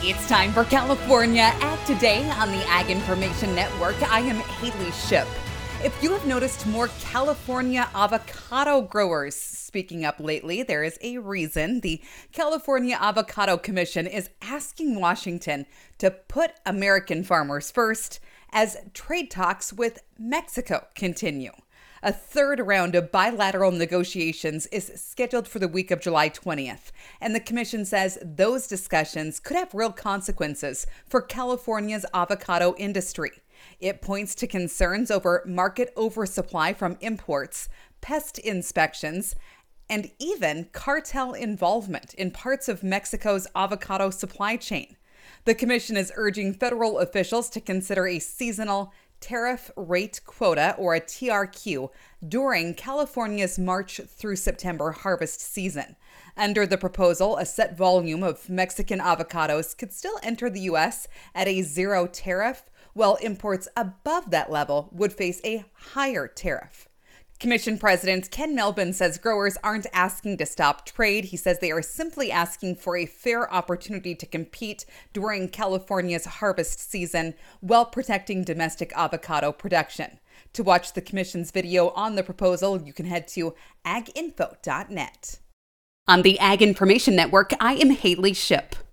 It's time for California Ag Today on the Ag Information Network. I am Haley Ship. If you have noticed more California avocado growers speaking up lately, there is a reason. The California Avocado Commission is asking Washington to put American farmers first as trade talks with Mexico continue. A third round of bilateral negotiations is scheduled for the week of July 20th, and the commission says those discussions could have real consequences for California's avocado industry. It points to concerns over market oversupply from imports, pest inspections, and even cartel involvement in parts of Mexico's avocado supply chain. The commission is urging federal officials to consider a seasonal tariff rate quota, or a TRQ, during California's March through September harvest season. Under the proposal, a set volume of Mexican avocados could still enter the U.S. at a zero tariff, while imports above that level would face a higher tariff. Commission President Ken Melvin says growers aren't asking to stop trade. He says they are simply asking for a fair opportunity to compete during California's harvest season while protecting domestic avocado production. To watch the commission's video on the proposal, you can head to aginfo.net. On the Ag Information Network, I am Haley Ship.